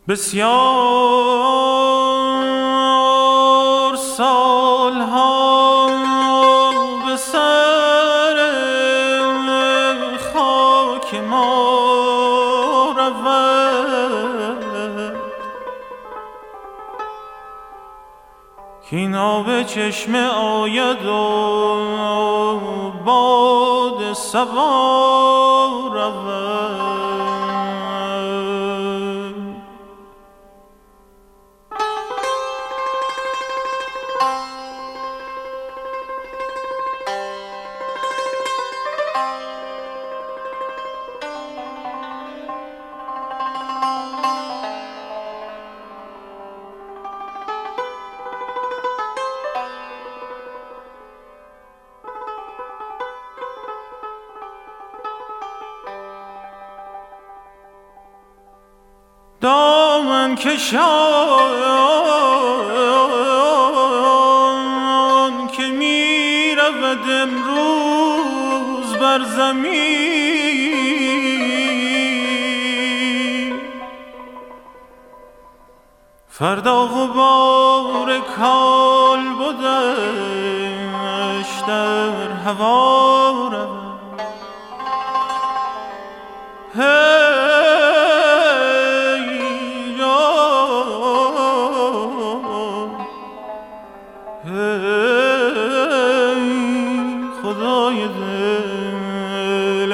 بسیار سالها به سر خاک ما رود کاین آب چشمه آید و باد صبا رود. دامن کشان که می رود امروز بر زمین، فردا غبار کالبدش در هوا رود. خدای دل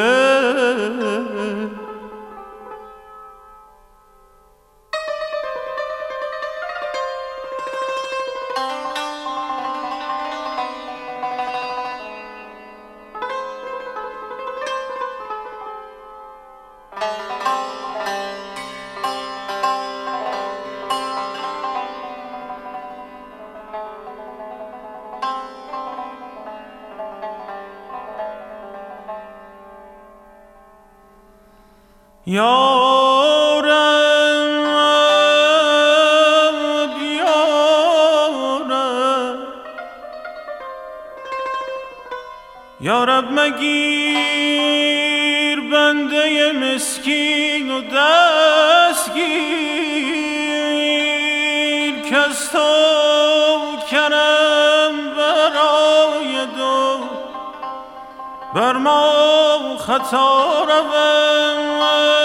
یارب یارب یارب مگیر بنده مسکین و دستگیر که از تو کرم براید و بر ما خطا رود.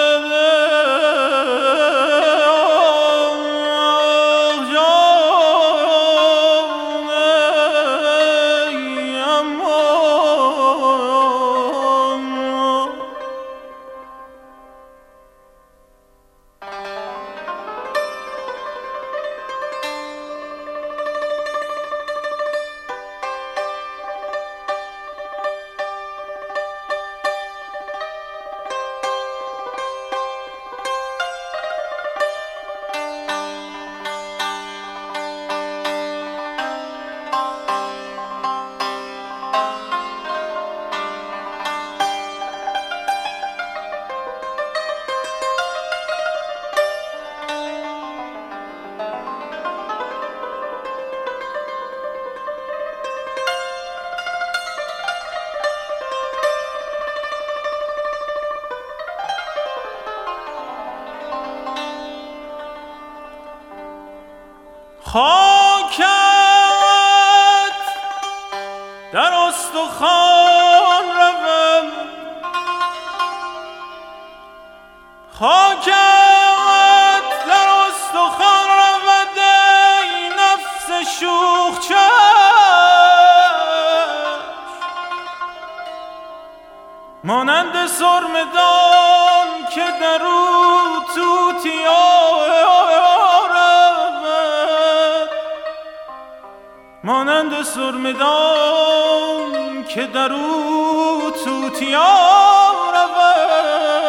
خاکت در استخوان روم، خاکت در استخوان رود ای نفس شوخ چشم، مانند سرمدان که در او توتیا مانند سرمدان که در او توتیا رود.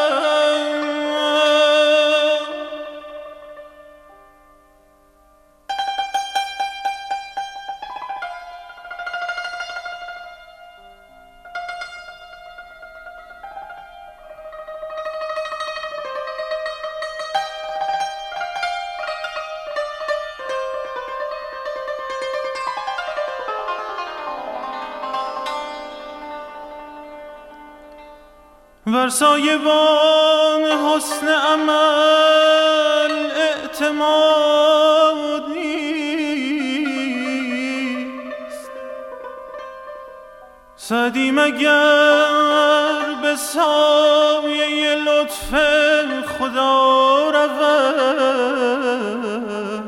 بر سایبان حسن عمل اعتماد نیست. سعدی مگر به سایه لطف خدا رود؟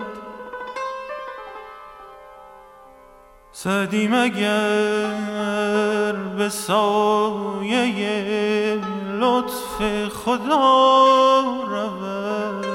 سعدی مگر به سایه لطف خدا رود؟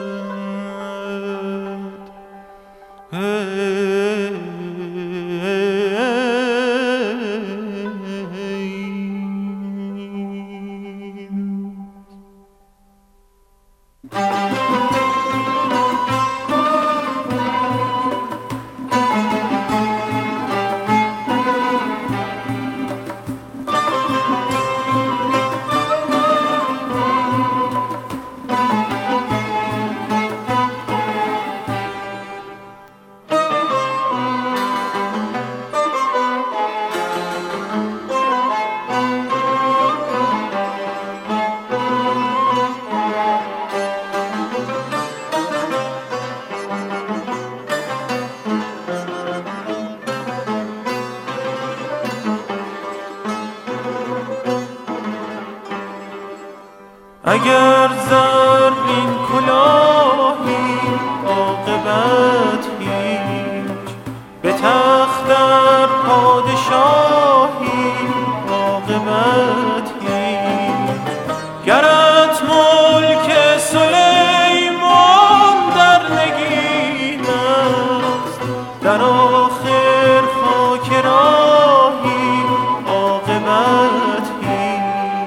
اگر زرین کلاهی عاقبت هیچ، به تخت در پادشاهی عاقبت هیچ. گرت ملک سلیمان در نگین است، در آخر خاک راهی عاقبت هیچ.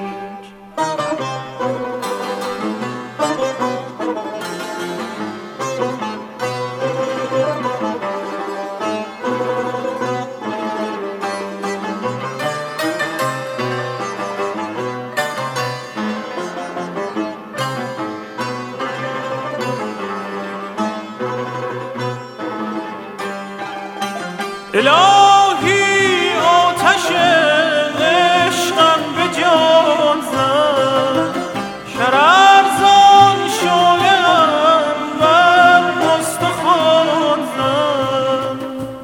الهی آتش عشقم به جان زد، شررزان شعله‌ام بر استخوان زد.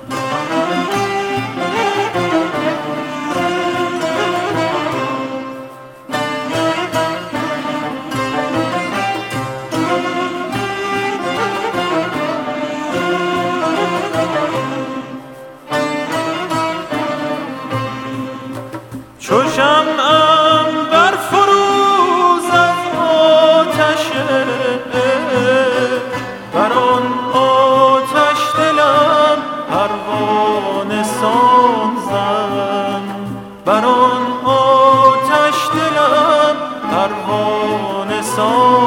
چو شمعم بر فروز از آتش بر آن آتش دلم پروانه سان زن، بر آن آتش دلم پروانه سان